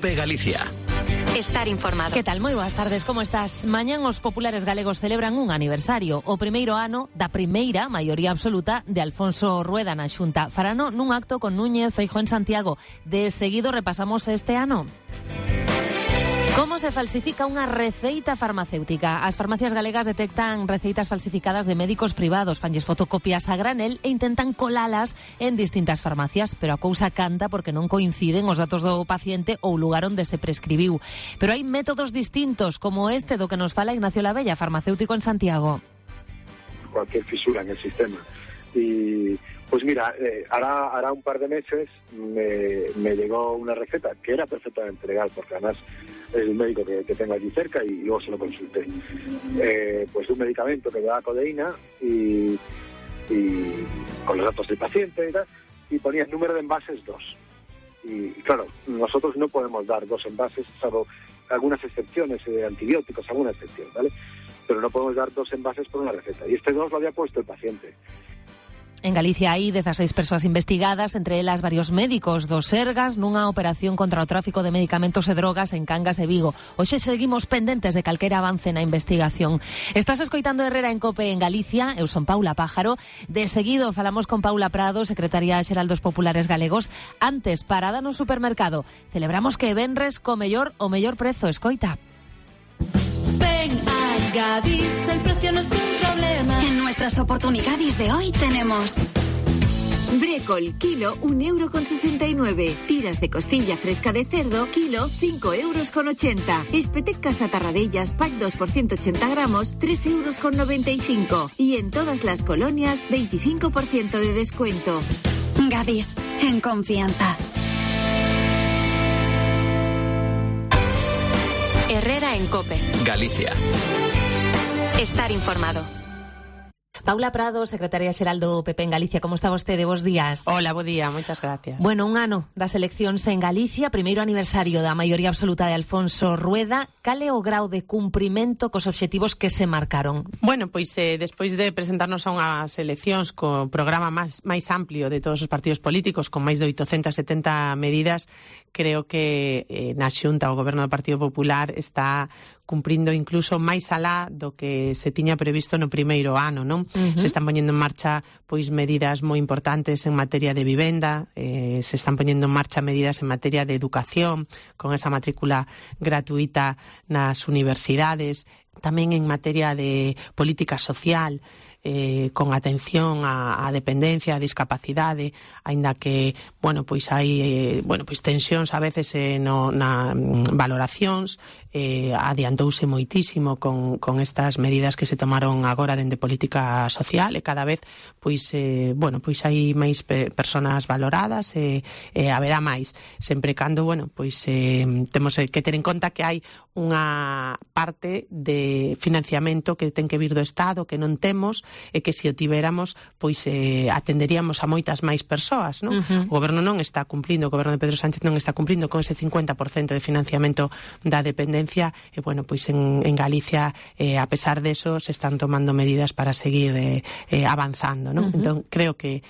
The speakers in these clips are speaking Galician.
COPE Galicia. Estar informado. Que tal? Moi boas tardes, como estás? Mañán os populares galegos celebran un aniversario, o primeiro ano da primeira maioría absoluta de Alfonso Rueda na Xunta. Farano nun acto con Núñez Feijóo en Santiago. De seguido repasamos este ano. Como se falsifica unha receita farmacéutica? As farmacias galegas detectan receitas falsificadas de médicos privados, fanlles fotocopias a granel e intentan colalas en distintas farmacias, pero a cousa canta porque non coinciden os datos do paciente ou lugar onde se prescribiu. Pero hai métodos distintos, como este do que nos fala Ignacio Labella, farmacéutico en Santiago. Cualquier fisura en el sistema. Y pues mira, hará un par de meses me llegó una receta que era perfectamente legal, porque además es un médico que tengo allí cerca y luego se lo consulté. Pues un medicamento que llevaba codeína y con los datos del paciente y tal, y ponía el número de envases 2. Y claro, nosotros no podemos dar 2 envases, salvo algunas excepciones, antibióticos, alguna excepción, ¿vale? Pero no podemos dar 2 envases por una receta. Y este 2 lo había puesto el paciente. En Galicia hai 16 persoas investigadas, entre elas varios médicos do Sergas, nunha operación contra o tráfico de medicamentos e drogas en Cangas e Vigo. Hoxe seguimos pendentes de calquera avance na investigación. Estás escoitando Herrera en COPE en Galicia, eu son Paula Pájaro. De seguido falamos con Paula Prado, secretaria xeral dos Populares Galegos. Antes, parada no supermercado. Celebramos que venres o mellor prezo. Escoita. Ven a Gadis, el precio no es un problema. En nuestras oportunidades de hoy tenemos brécol, kilo, 1,69 €. Tiras de costilla fresca de cerdo, kilo, 5,80 €. Espetecas atarradellas, pack 2 por 180 gramos, 3,95 €. Y en todas las colonias, 25% de descuento. Gadis, en confianza. Herrera en COPE Galicia. Estar informado. Paula Prado, secretaria xeral do PP en Galicia, como está vostede? Bos días. Hola, bo día, moitas gracias. Bueno, un ano das eleccións en Galicia, primeiro aniversario da maioría absoluta de Alfonso Rueda. Cal é o grau de cumprimento cos obxectivos que se marcaron? Bueno, pois despois de presentarnos a unhas eleccións co programa máis amplio de todos os partidos políticos, con máis de 870 medidas, creo que na Xunta o Goberno do Partido Popular está cumprindo incluso máis alá do que se tiña previsto no primeiro ano, non? Se están poñendo en marcha pois medidas moi importantes en materia de vivenda, se están poñendo en marcha medidas en materia de educación, con esa matrícula gratuita nas universidades, tamén en materia de política social, con atención á dependencia, á discapacidade, aínda que, bueno, pois hai, tensións a veces na valoracións, adiantouse moitísimo con estas medidas que se tomaron agora dende política social, e cada vez, pois hai máis persoas valoradas, e haberá máis, sempre cando, temos que ter en conta que hai unha parte de financiamento que ten que vir do Estado, que non temos, e que se o tiveramos, pois atenderíamos a moitas máis persoas, non? O Goberno non está cumprindo, o Goberno de Pedro Sánchez non está cumprindo con ese 50% de financiamento da dependencia, e en Galicia, a pesar de eso, se están tomando medidas para seguir avanzando, non? Entón, creo que,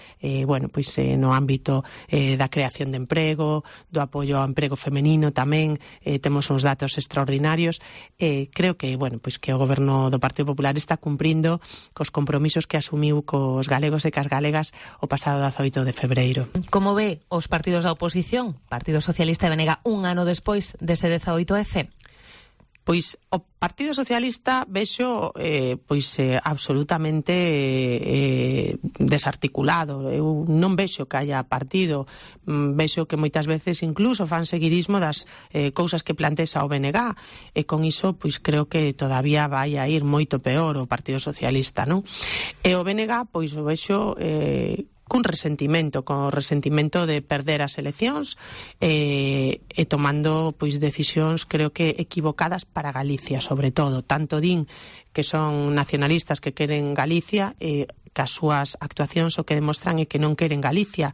no ámbito da creación de emprego, do apoio ao emprego femenino tamén, temos uns datos extraordinarios, creo que, que o Goberno do Partido Popular está cumprindo cos compromisos que asumiu cos galegos e cas galegas o pasado 18 de febreiro. Como ve os partidos da oposición, Partido Socialista e BNG, un ano despois dese 18F? Pois o Partido Socialista vexo absolutamente desarticulado. Eu non vexo que haya partido, vexo que moitas veces incluso fan seguidismo das cousas que plantexa o BNG, e con iso creo que todavía vai a ir moito peor o Partido Socialista, non? E o BNG o vexo con resentimento de perder as eleccións, e tomando decisións creo que equivocadas para Galicia, sobre todo. Tanto din que son nacionalistas que queren Galicia, que as súas actuacións o que demostran é que non queren Galicia,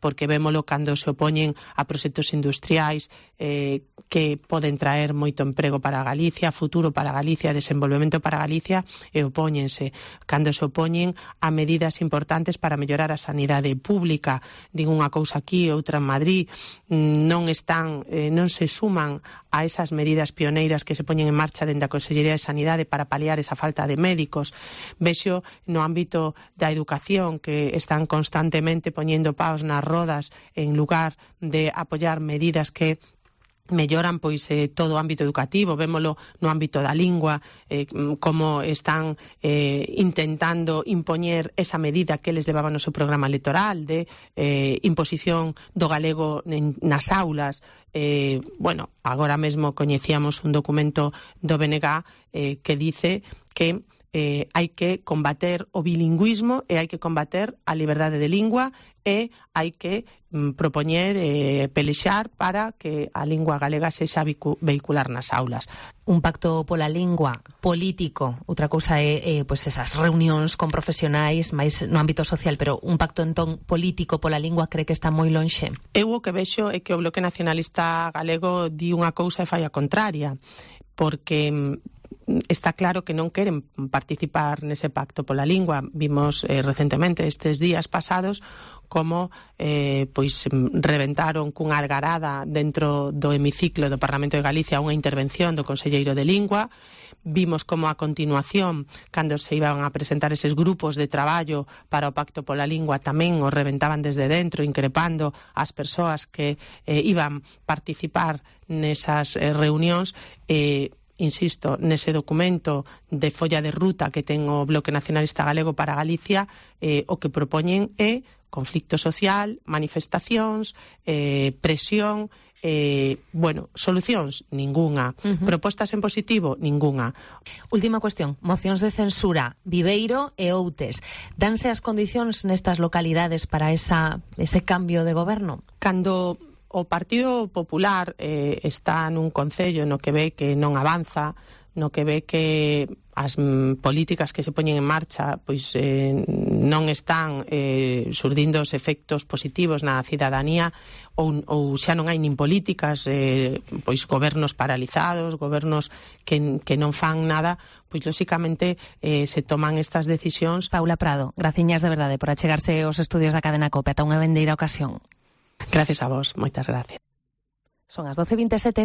porque vémolo cando se opoñen a proxectos industriais que poden traer moito emprego para Galicia, futuro para Galicia, desenvolvemento para Galicia, e opóñense cando se opoñen a medidas importantes para mellorar a sanidade pública. Din unha cousa aquí, outra en Madrid, non se suman a esas medidas pioneiras que se poñen en marcha dende a Consellería de Sanidade para paliar esa falta de médicos. Vexo no ámbito da educación que están constantemente poñendo paus nas rodas en lugar de apoiar medidas que melloran todo o ámbito educativo. Vémolo no ámbito da lingua, como están intentando impoñer esa medida que eles levaban no seu programa electoral de imposición do galego nas aulas. Agora mesmo coñecíamos un documento do BNG que dice que hai que combater o bilingüismo e hai que combater a liberdade de lingua e hai que propoñer pelexar para que a lingua galega sexa vehicular nas aulas. Un pacto pola lingua político, outra cousa é esas reunións con profesionais máis no ámbito social, pero un pacto entón político pola lingua cree que está moi lonxe? Eu o que vexo é que o Bloque Nacionalista Galego di unha cousa e fai a contraria, porque está claro que non queren participar nese pacto pola lingua. Vimos recentemente, estes días pasados, como reventaron cunha algarada dentro do hemiciclo do Parlamento de Galicia unha intervención do conselleiro de Lingua. Vimos como a continuación, cando se iban a presentar eses grupos de traballo para o Pacto pola Lingua, tamén os reventaban desde dentro, increpando as persoas que iban participar nesas reunións. Insisto, nese documento de folla de ruta que ten o Bloque Nacionalista Galego para Galicia, o que propoñen é conflicto social, manifestacións, presión, solucións, ningunha. Propostas en positivo, ningunha. Última cuestión, mocións de censura, Viveiro e Outes. Danse as condicións nestas localidades para ese cambio de goberno? Cando o Partido Popular está nun concello no que ve que non avanza, no que ve que as políticas que se poñen en marcha non están surdindo os efectos positivos na cidadanía, ou xa non hai nin políticas, gobernos paralizados, gobernos que non fan nada, lóxicamente se toman estas decisións. Paula Prado, graciñas de verdade por achegarse aos estudios da cadena COPE. Ata unha vendeira ocasión. Gracias a vos, moitas gracias. Son as 12:27.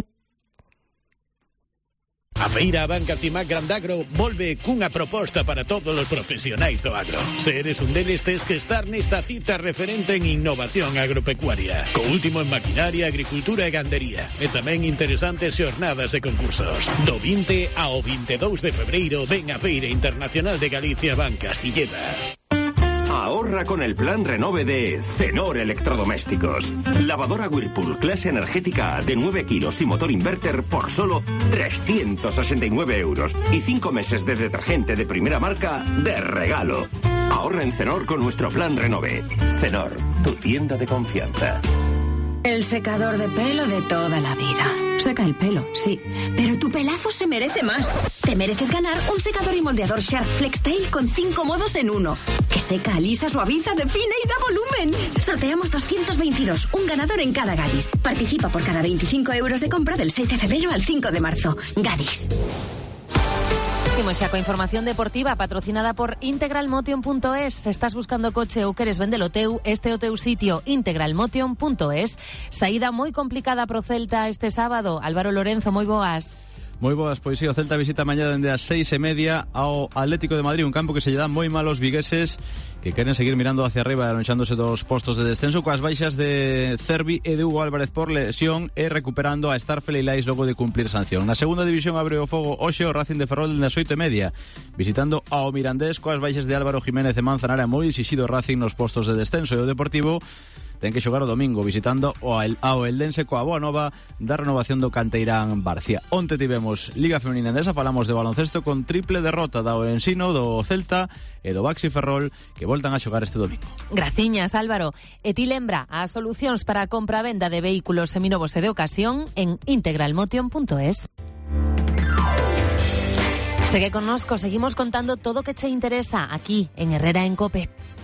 A Feira Banca Cimac Grandagro volve cunha proposta para todos os profesionais do agro. Se eres un deles, tes que estar nesta cita referente en innovación agropecuaria, co último en maquinaria, agricultura e gandería, e tamén interesantes xornadas e concursos. Do 20 ao 22 de febreiro ven a Feira Internacional de Galicia Banca Silleda. Ahorra con el plan Renove de Cenor Electrodomésticos. Lavadora Whirlpool clase energética de 9 kilos y motor inverter por solo 369 euros. Y 5 meses de detergente de primera marca de regalo. Ahorra en Cenor con nuestro plan Renove. Cenor, tu tienda de confianza. El secador de pelo de toda la vida. Seca el pelo, sí, pero tu pelazo se merece más. Te mereces ganar un secador y moldeador Shark FlexTail con 5 modos en uno. Que seca, alisa, suaviza, define y da volumen. Sorteamos 222, un ganador en cada Gadis. Participa por cada 25 euros de compra del 6 de febrero al 5 de marzo. Gadis. Imos xa coa información deportiva patrocinada por integralmotion.es. Se estás buscando coche ou queres vendelo teu, este é o teu sitio, integralmotion.es. Saída moi complicada pro Celta este sábado. Álvaro Lorenzo, moi boas. Moi boas, pois sí, o Celta visita mañá dende as 6:30 ao Atlético de Madrid, un campo que se lle dá moi mal aos vigueses, que queren seguir mirando hacia arriba e alonchándose dos postos de descenso, coas baixas de Cervi e de Hugo Álvarez por lesión e recuperando a Starfel e Lais logo de cumplir sanción. Na segunda división abre o fogo hoxe o Racing de Ferrol nas 8:30, visitando ao Mirandés, coas baixas de Álvaro Jiménez e Manzanares, moi exixido Racing nos postos de descenso, e o Deportivo ten que xogar o domingo visitando ao Eldense coa boa nova da renovación do canteirán Barcia. Onte tivemos Liga Femenina Endesa, falamos de baloncesto con triple derrota do Ensino, do Celta e do Baxi Ferrol, que voltan a xogar este domingo. Graciñas, Álvaro. E ti lembra as solucións para a compra-venda de vehículos seminovos e de ocasión en integralmotion.es. Segue connosco, seguimos contando todo o que che interesa aquí en Herrera en Cope.